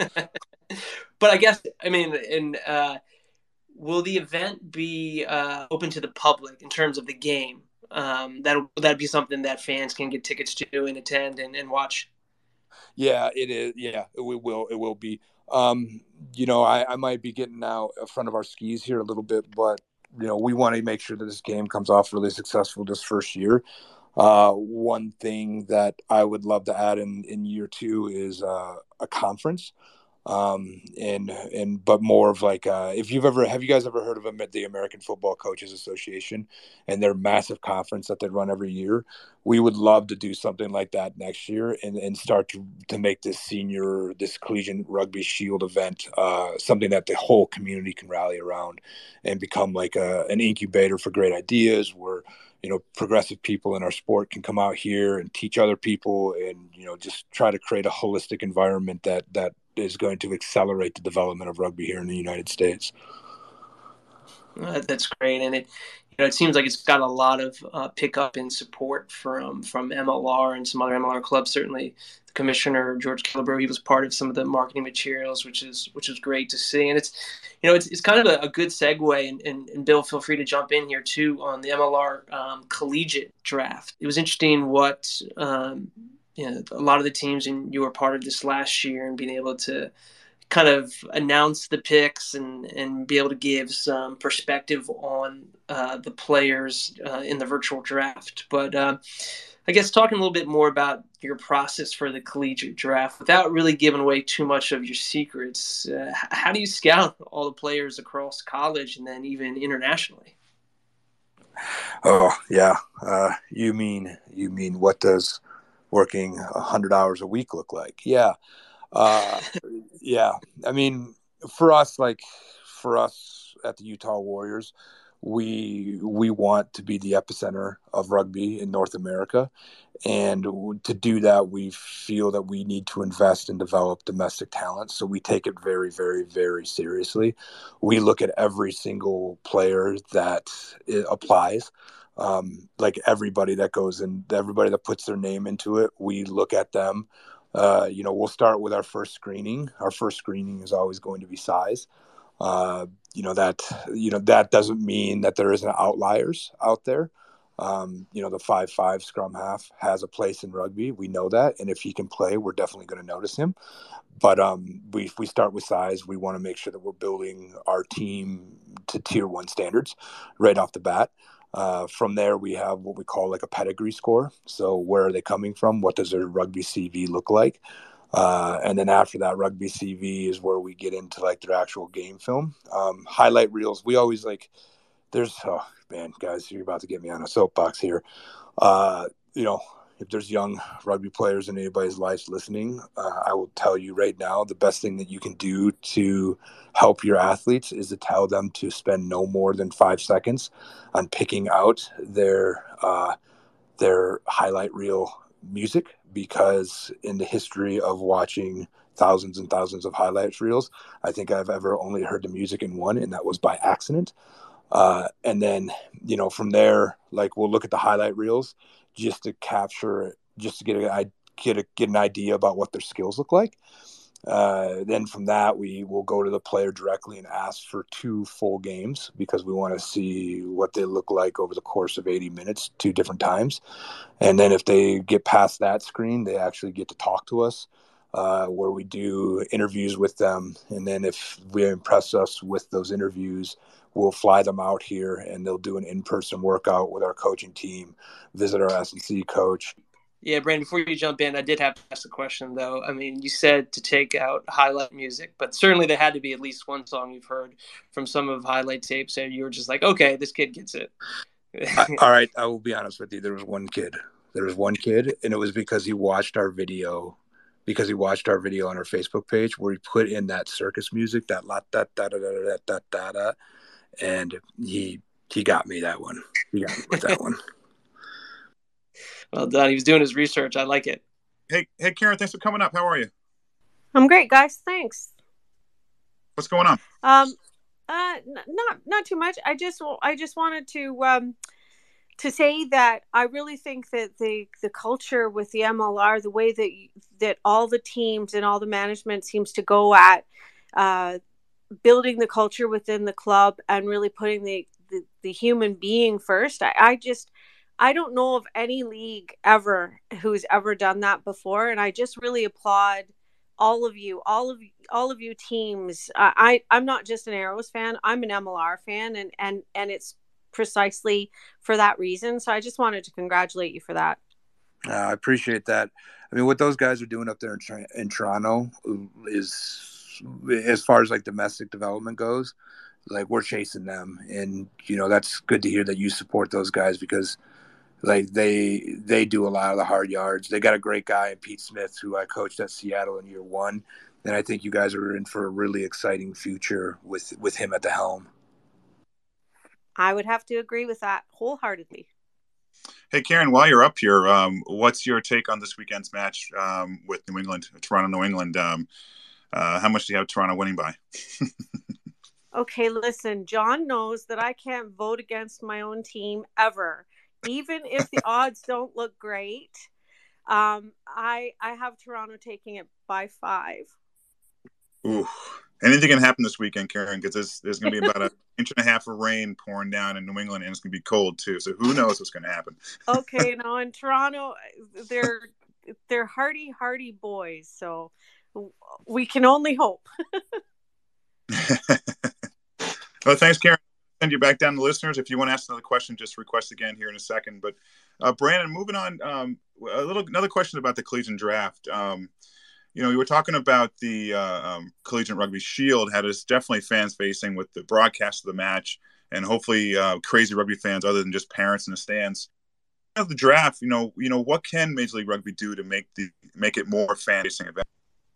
But I guess I mean, in uh, will the event be uh, open to the public in terms of the game? Um, that'll that'd be something that fans can get tickets to and attend and, and watch. Yeah, it is. Yeah, it will. It will be. Um, you know, I, I might be getting out in front of our skis here a little bit, but you know, we want to make sure that this game comes off really successful this first year. Uh, one thing that I would love to add in, in year two is uh, a conference. Um, and, and, but more of like, uh, if you've ever, have you guys ever heard of them at the American Football Coaches Association and their massive conference that they run every year? We would love to do something like that next year and, and start to, to make this senior, this collegiate rugby shield event, uh, something that the whole community can rally around and become like a, an incubator for great ideas where, you know, progressive people in our sport can come out here and teach other people and, you know, just try to create a holistic environment that, that, is going to accelerate the development of rugby here in the United States. Uh, that's great, and it you know it seems like it's got a lot of uh, pickup and support from from M L R and some other M L R clubs. Certainly, the commissioner George Killebrew, he was part of some of the marketing materials, which is which is great to see. And it's you know it's it's kind of a, a good segue. And, and, and Bill, feel free to jump in here too on the M L R um, collegiate draft. It was interesting what. Um, You know, a lot of the teams, and you were part of this last year, and being able to kind of announce the picks and, and be able to give some perspective on uh, the players uh, in the virtual draft. But uh, I guess talking a little bit more about your process for the collegiate draft, without really giving away too much of your secrets, uh, how do you scout all the players across college and then even internationally? Oh, yeah. Uh, you mean, you mean what does working a hundred hours a week look like? Yeah. Uh, yeah. I mean, for us, like for us at the Utah Warriors, we, we want to be the epicenter of rugby in North America. And to do that, we feel that we need to invest and develop domestic talent. So we take it very, very, very seriously. We look at every single player that applies. Um, like everybody that goes in, everybody that puts their name into it, we look at them. Uh, you know, we'll start with our first screening. Our first screening is always going to be size. Uh, you know, that, you know, that doesn't mean that there isn't outliers out there. Um, you know, the five five scrum half has a place in rugby. We know that. And if he can play, we're definitely going to notice him. But um, we, we start with size. We want to make sure that we're building our team to tier one standards right off the bat. Uh, from there, we have what we call like a pedigree score. So where are they coming from? What does their rugby C V look like? Uh, and then after that, rugby C V is where we get into like their actual game film. Um, highlight reels. We always like, there's, oh man, guys, you're about to get me on a soapbox here. Uh, you know, if there's young rugby players in anybody's life listening, uh, I will tell you right now, the best thing that you can do to help your athletes is to tell them to spend no more than five seconds on picking out their uh, their highlight reel music, because in the history of watching thousands and thousands of highlight reels, I think I've ever only heard the music in one, and that was by accident. Uh, and then, you know, from there, like we'll look at the highlight reels just to capture, just to get a, get a, get an idea about what their skills look like. Uh, then from that, we will go to the player directly and ask for two full games, because we want to see what they look like over the course of eighty minutes, two different times. And then if they get past that screen, they actually get to talk to us, uh, where we do interviews with them. And then if we impress us with those interviews, we'll fly them out here and they'll do an in-person workout with our coaching team, visit our S and C coach. Yeah, Brandon, before you jump in, I did have to ask a question, though. I mean, you said to take out highlight music, but certainly there had to be at least one song you've heard from some of highlight tapes, and you were just like, okay, this kid gets it. I, all right, I will be honest with you. There was one kid. There was one kid, and it was because he watched our video, because he watched our video on our Facebook page where he put in that circus music, that la da da da da da da da, and he he got me that one. He got me with that one. Well done. He was doing his research. I like it. Hey, hey, Karen, thanks for coming up. How are you? I'm great, guys. Thanks. What's going on? Um, uh, n- not not too much. I just I just wanted to um to say that I really think that the the culture with the M L R, the way that that all the teams and all the management seems to go at uh, building the culture within the club and really putting the the, the human being first. I, I just. I don't know of any league ever who's ever done that before. And I just really applaud all of you, all of all of you teams. Uh, I, I'm not just an Arrows fan. I'm an M L R fan. And, and, and it's precisely for that reason. So I just wanted to congratulate you for that. Uh, I appreciate that. I mean, what those guys are doing up there in, in Toronto is as far as like domestic development goes, like we're chasing them. And, you know, that's good to hear that you support those guys because like they, they do a lot of the hard yards. They got a great guy in Pete Smith, who I coached at Seattle in year one. And I think you guys are in for a really exciting future with, with him at the helm. I would have to agree with that wholeheartedly. Hey, Karen, while you're up here, um, what's your take on this weekend's match um, with New England, Toronto, New England? Um, uh, how much do you have Toronto winning by? Okay, listen, John knows that I can't vote against my own team ever, even if the odds don't look great. Um, I I have Toronto taking it by five. Ooh, anything can happen this weekend, Karen, because there's, there's going to be about an inch and a half of rain pouring down in New England, and it's going to be cold too. So who knows what's going to happen? Okay, you know, in Toronto, they're they're hardy, hardy boys. So we can only hope. Well, thanks, Karen. I'll send you back down to listeners. If you want to ask another question, just request again here in a second. But uh, Brandon, moving on, um, a little another question about the collegiate draft. Um, you know, you were talking about the uh, um, Collegiate Rugby Shield had us definitely fans facing with the broadcast of the match, and hopefully uh, crazy rugby fans other than just parents in the stands. Of the draft, you know, you know, what can Major League Rugby do to make the make it more fan facing event?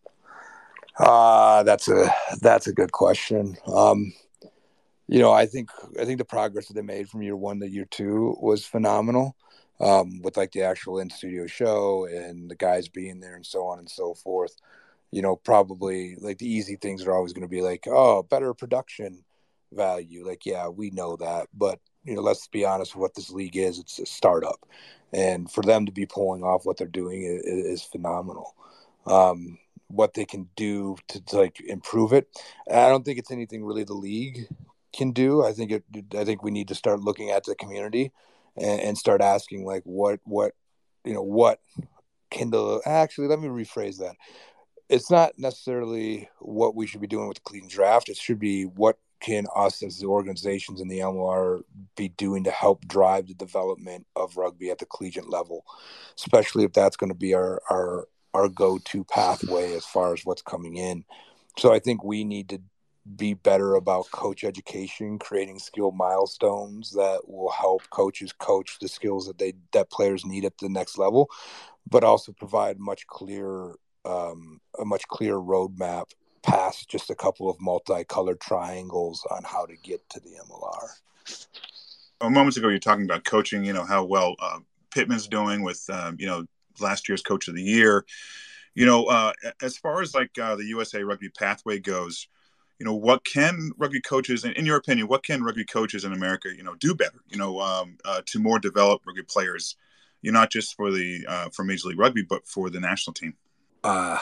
Uh, that's a that's a good question. Um, you know, I think I think the progress that they made from year one to year two was phenomenal. Um, with like the actual in studio show and the guys being there and so on and so forth. You know, probably like the easy things are always going to be like, oh, better production value. Like, yeah, we know that, but you know, let's be honest with what this league is. It's a startup, and for them to be pulling off what they're doing is, is phenomenal. Um, what they can do to, to like improve it. I don't think it's anything really the league can do. I think it, I think we need to start looking at the community and, and start asking like, what, what, you know, what can the, actually, let me rephrase that. It's not necessarily what we should be doing with the collegiate draft. It should be what can us as the organizations in the M L R be doing to help drive the development of rugby at the collegiate level, especially if that's going to be our, our, our go-to pathway as far as what's coming in. So I think we need to be better about coach education, creating skill milestones that will help coaches coach the skills that they, that players need at the next level, but also provide much clearer, um, a much clearer roadmap past just a couple of multicolored triangles on how to get to the M L R. A moments ago, you're talking about coaching, you know, how well uh, Pittman's doing with, um, you know, last year's coach of the year. You know, uh, as far as like uh, the U S A Rugby pathway goes, you know, what can rugby coaches, in, in your opinion, what can rugby coaches in America, you know, do better, you know, um, uh, to more develop rugby players, you know, not just for the, uh, for Major League Rugby, but for the national team? Uh,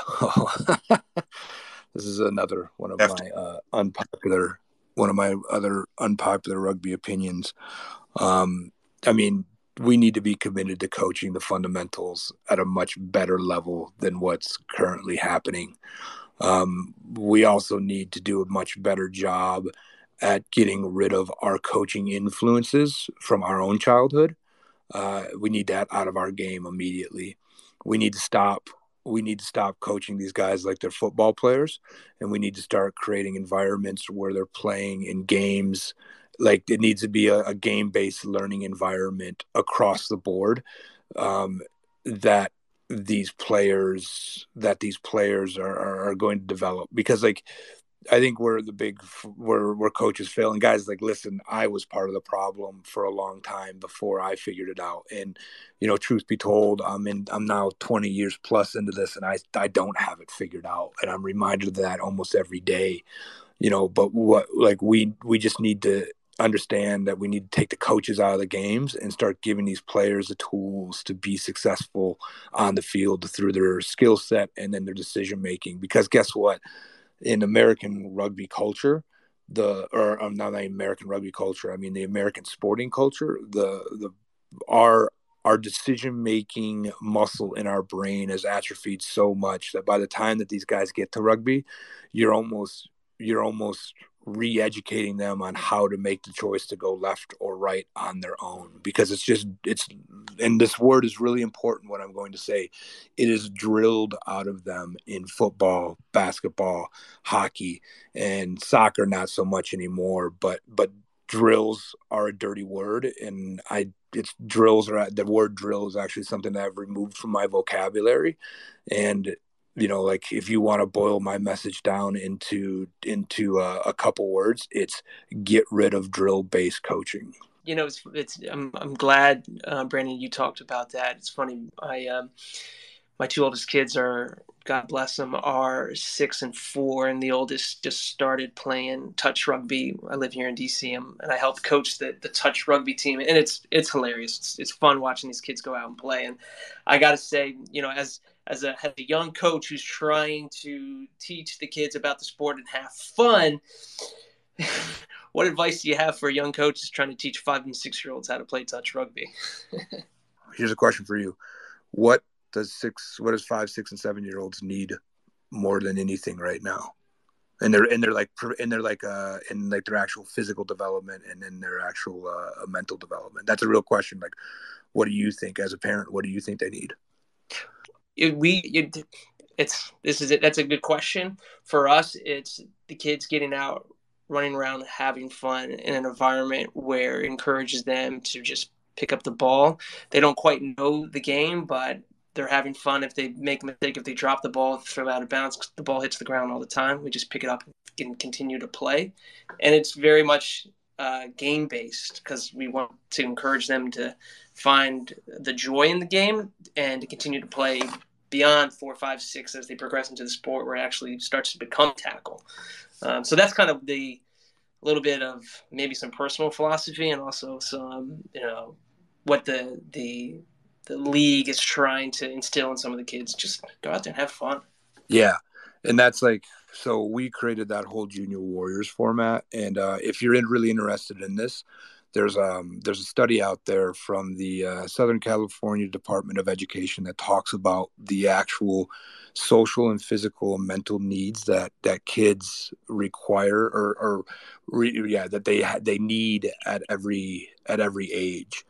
this is another one of After. my uh, unpopular, one of my other unpopular rugby opinions. Um, I mean, we need to be committed to coaching the fundamentals at a much better level than what's currently happening. Um, we also need to do a much better job at getting rid of our coaching influences from our own childhood. Uh, we need that out of our game immediately. We need to stop. We need to stop coaching these guys like they're football players, and we need to start creating environments where they're playing in games. Like it needs to be a, a game-based learning environment across the board, um, that these players that these players are, are going to develop. Because like I think we're the big where where coaches fail, and guys like, listen, I was part of the problem for a long time before I figured it out. And you know, truth be told, I'm in I'm now twenty years plus into this, and I I don't have it figured out, and I'm reminded of that almost every day. You know, but what like we we just need to understand that we need to take the coaches out of the games and start giving these players the tools to be successful on the field through their skill set and then their decision making. Because guess what? In American rugby culture, the or um, not the American rugby culture, I mean the American sporting culture, the the our our decision making muscle in our brain is atrophied so much that by the time that these guys get to rugby, you're almost you're almost re-educating them on how to make the choice to go left or right on their own, because it's just it's and this word is really important. What I'm going to say, it is drilled out of them in football, basketball, hockey, and soccer not so much anymore, but but drills are a dirty word, and I it's drills are the word drill is actually something that I've removed from my vocabulary. And you know, like if you want to boil my message down into into uh, a couple words, it's get rid of drill-based coaching. You know, it's, it's I'm I'm glad, uh, Brandon, you talked about that. It's funny. I um, my two oldest kids are, God bless them, are six and four, and the oldest just started playing touch rugby. I live here in D C, and I help coach the the touch rugby team, and it's it's hilarious. It's, it's fun watching these kids go out and play. And I got to say, you know, as As a, as a young coach who's trying to teach the kids about the sport and have fun, what advice do you have for a young coach who's trying to teach five and six year olds how to play touch rugby? Here's a question for you: What does six, what does five, six, and seven year olds need more than anything right now? And they're and they're like and they're like uh in like their actual physical development and in their actual uh, mental development. That's a real question. Like, what do you think as a parent? What do you think they need? It, we it, it's this is it that's a good question. For us, it's the kids getting out, running around, having fun in an environment where it encourages them to just pick up the ball. They don't quite know the game, but they're having fun. If they make a mistake, if they drop the ball, throw out of bounds, the ball hits the ground all the time. We just pick it up and continue to play. And it's very much uh, game based, because we want to encourage them to find the joy in the game and to continue to play beyond four, five, six as they progress into the sport, where it actually starts to become tackle. Um, so that's kind of the little bit of maybe some personal philosophy, and also some, you know, what the the the league is trying to instill in some of the kids. Just go out there and have fun. Yeah, and that's like, so we created that whole Junior Warriors format, and uh, if you're in, really interested in this, There's um there's a study out there from the uh, Southern California Department of Education that talks about the actual social and physical and mental needs that that kids require or or re, yeah that they they need at every at every age.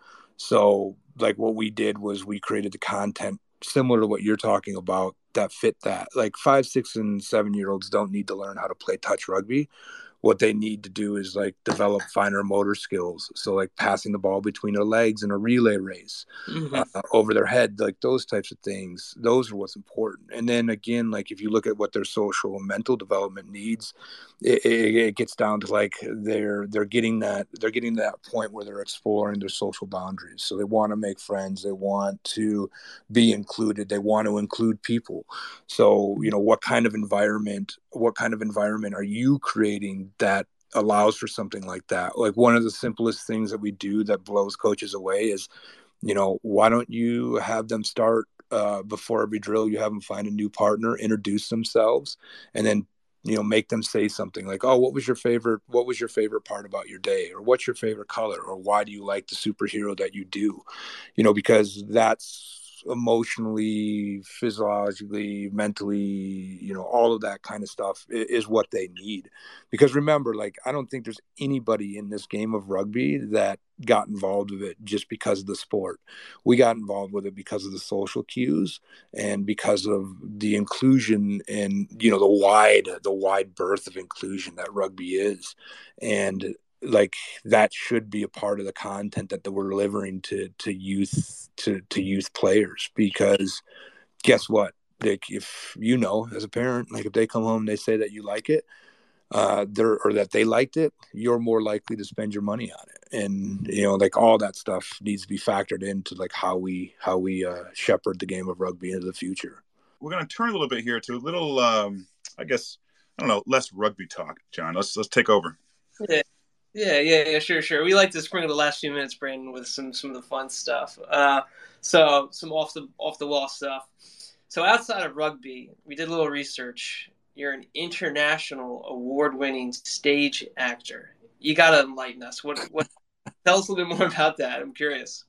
So like what we did was we created the content similar to what you're talking about that fit that. Like five, six, and seven year olds don't need to learn how to play touch rugby. What they need to do is like develop finer motor skills. So like passing the ball between their legs in a relay race, mm-hmm. uh, over their head, like those types of things. Those are what's important. And then again, like if you look at what their social and mental development needs, it, it, it gets down to like they're they're getting that they're getting to that point where they're exploring their social boundaries. So they want to make friends. They want to be included. They want to include people. So you know, what kind of environment? What kind of environment are you creating that allows for something like that? Like one of the simplest things that we do that blows coaches away is, you know, why don't you have them start uh, before every drill, you have them find a new partner, introduce themselves, and then, you know, make them say something like, oh, what was your favorite, what was your favorite part about your day? Or what's your favorite color? Or why do you like the superhero that you do? You know, because that's emotionally, physiologically, mentally, you know, all of that kind of stuff is what they need. Because remember, like, I don't think there's anybody in this game of rugby that got involved with it just because of the sport. We got involved with it because of the social cues and because of the inclusion and, you know, the wide, the wide berth of inclusion that rugby is. And like that should be a part of the content that we're delivering to to youth to to youth players, because guess what, like if you know as a parent, like if they come home and they say that you like it, uh they're or that they liked it, you're more likely to spend your money on it. And you know, like all that stuff needs to be factored into like how we how we uh shepherd the game of rugby into the future. We're going to turn a little bit here to a little um I guess I don't know less rugby talk. John, let's let's take over. Yeah. Yeah, yeah, yeah, sure, sure. We like to sprinkle the last few minutes, Brandon, with some some of the fun stuff. Uh, so some off the off the wall stuff. So outside of rugby, we did a little research. You're an international award-winning stage actor. You gotta enlighten us. What what? Tell us a little bit more about that. I'm curious.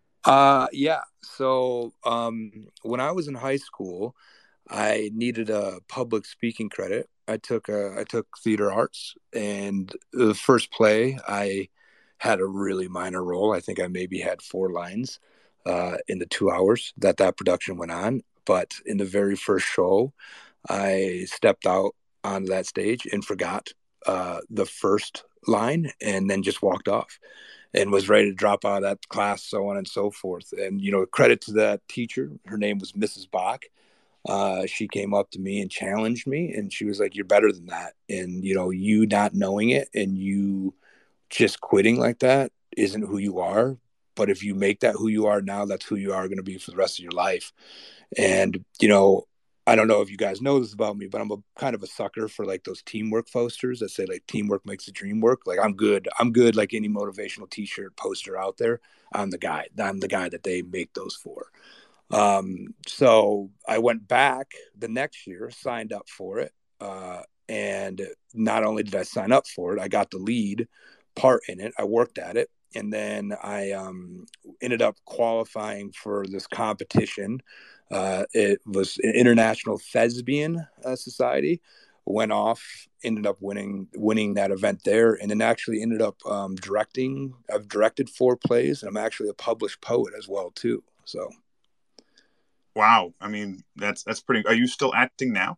Uh, yeah. So um, when I was in high school, I needed a public speaking credit. I took uh, I took theater arts, and the first play I had a really minor role. I think I maybe had four lines uh, in the two hours that that production went on. But in the very first show, I stepped out onto that stage and forgot uh, the first line, and then just walked off and was ready to drop out of that class, so on and so forth. And, you know, credit to that teacher. Her name was Missus Bach. Uh, she came up to me and challenged me, and she was like, "You're better than that." And, you know, you not knowing it and you just quitting like that isn't who you are. But if you make that who you are now, that's who you are going to be for the rest of your life. And, you know, I don't know if you guys know this about me, but I'm a kind of a sucker for like those teamwork posters that say like teamwork makes the dream work. Like I'm good. I'm good. Like any motivational t-shirt poster out there, I'm the guy. I'm the guy that they make those for. Um, so I went back the next year, signed up for it. Uh, and not only did I sign up for it, I got the lead part in it. I worked at it. And then I um, ended up qualifying for this competition. Uh, it was an International Thespian uh, Society. Went off, ended up winning winning that event there, and then actually ended up um, directing. I've directed four plays, and I'm actually a published poet as well too. So, wow. I mean, that's that's pretty. Are you still acting now?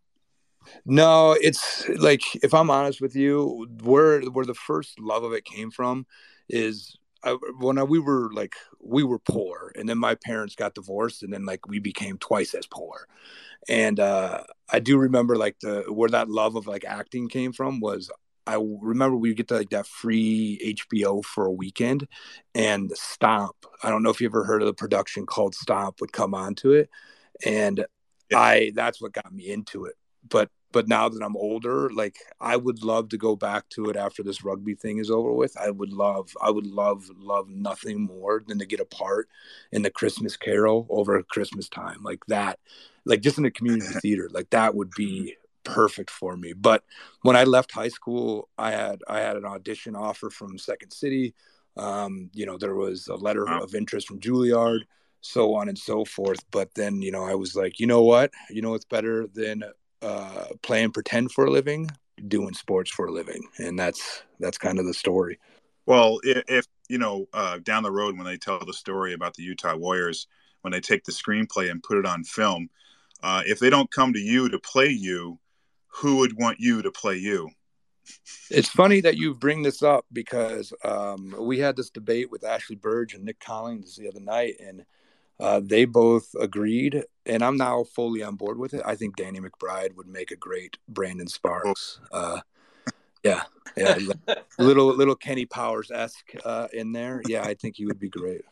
No, it's like, if I'm honest with you, where where the first love of it came from is I, when I, we were like we were poor, and then my parents got divorced, and then like we became twice as poor. And uh, I do remember like the where that love of like acting came from was I remember we would get to, like that free H B O for a weekend, and Stomp. I don't know if you ever heard of the production called Stomp would come onto it, and Yeah. I that's what got me into it. But but now that I'm older, like I would love to go back to it after this rugby thing is over with. I would love, I would love, love nothing more than to get a part in the Christmas Carol over Christmas time, like that, like just in a community theater, like that would be perfect for me. But when I left high school, I had I had an audition offer from Second City. Um, you know, there was a letter Wow. of interest from Juilliard, so on and so forth. But then, you know, I was like, you know what, you know what's better than uh playing pretend for a living, doing sports for a living. And that's that's kind of the story. Well, if, if you know, uh down the road when they tell the story about the Utah Warriors, when they take the screenplay and put it on film, uh if they don't come to you to play you, who would want you to play you? It's funny that you bring this up because um we had this debate with Ashley Burge and Nick Collins the other night, and Uh, they both agreed, and I'm now fully on board with it. I think Danny McBride would make a great Brandon Sparks. Uh, yeah, yeah, little little Kenny Powers-esque uh, in there. Yeah, I think he would be great.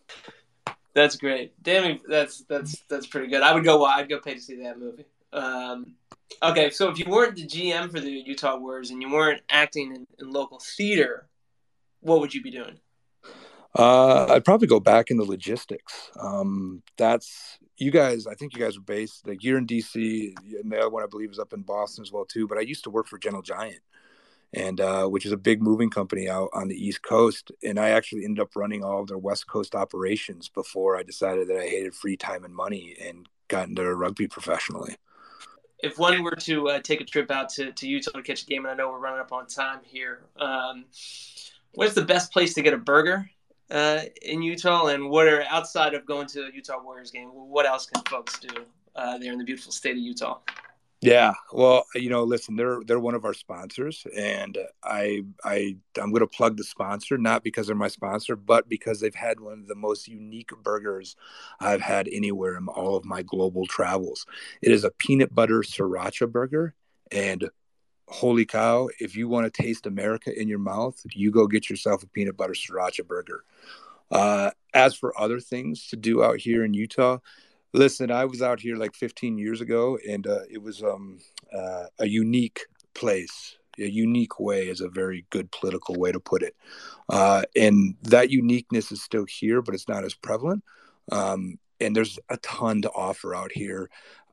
That's great. Damn, that's that's that's pretty good. I would go. I'd go pay to see that movie. Um, okay, so if you weren't the G M for the Utah Warriors and you weren't acting in, in local theater, what would you be doing? Uh, I'd probably go back into logistics. Um, that's you guys. I think you guys are based like you're in D C, and the other one I believe is up in Boston as well too. But I used to work for Gentle Giant, and uh, which is a big moving company out on the East Coast. And I actually ended up running all of their West Coast operations before I decided that I hated free time and money and got into rugby professionally. If one were to uh, take a trip out to, to Utah to catch a game, and I know we're running up on time here, um, what's the best place to get a burger uh, in Utah? And what are, outside of going to a Utah Warriors game, what else can folks do uh, there in the beautiful state of Utah? Yeah, well, you know, listen, they're they're one of our sponsors, and I I I'm going to plug the sponsor, not because they're my sponsor, but because they've had one of the most unique burgers I've had anywhere in all of my global travels. It is a peanut butter sriracha burger, and holy cow, if you want to taste America in your mouth, you go get yourself a peanut butter sriracha burger. Uh, as for other things to do out here in Utah, listen, I was out here like fifteen years ago, and uh, it was um, uh, a unique place. A unique way is a very good political way to put it. Uh, and that uniqueness is still here, but it's not as prevalent. Um, and there's a ton to offer out here.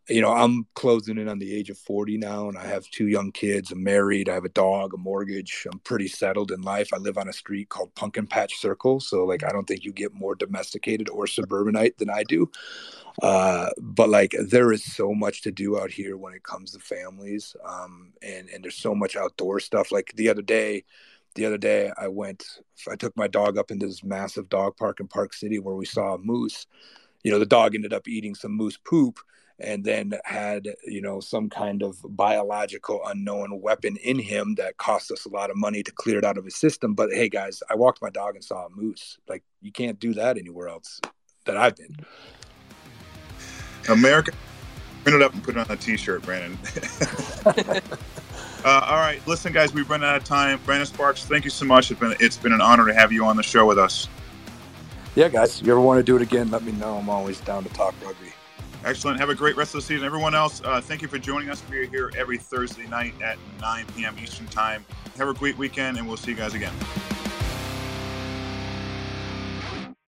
you know, I'm closing in on the age of forty now, and I have two young kids. I'm married. I have a dog, a mortgage. I'm pretty settled in life. I live on a street called Pumpkin Patch Circle. So, like, I don't think you get more domesticated or suburbanite than I do. Uh, but, like, there is so much to do out here when it comes to families. Um, and, and there's so much outdoor stuff. Like, the other day, the other day I went, I took my dog up into this massive dog park in Park City where we saw a moose. You know, the dog ended up eating some moose poop, and then had, you know, some kind of biological unknown weapon in him that cost us a lot of money to clear it out of his system. But hey, guys, I walked my dog and saw a moose. Like, you can't do that anywhere else that I've been. America, print it up and put it on a t-shirt, Brandon. uh, all right, listen, guys, we've run out of time. Brandon Sparks, thank you so much. It's been, it's been an honor to have you on the show with us. Yeah, guys, you ever want to do it again, let me know. I'm always down to talk rugby. Excellent. Have a great rest of the season. Everyone else, uh, thank you for joining us. We are here every Thursday night at nine p.m. Eastern Time. Have a great weekend, and we'll see you guys again.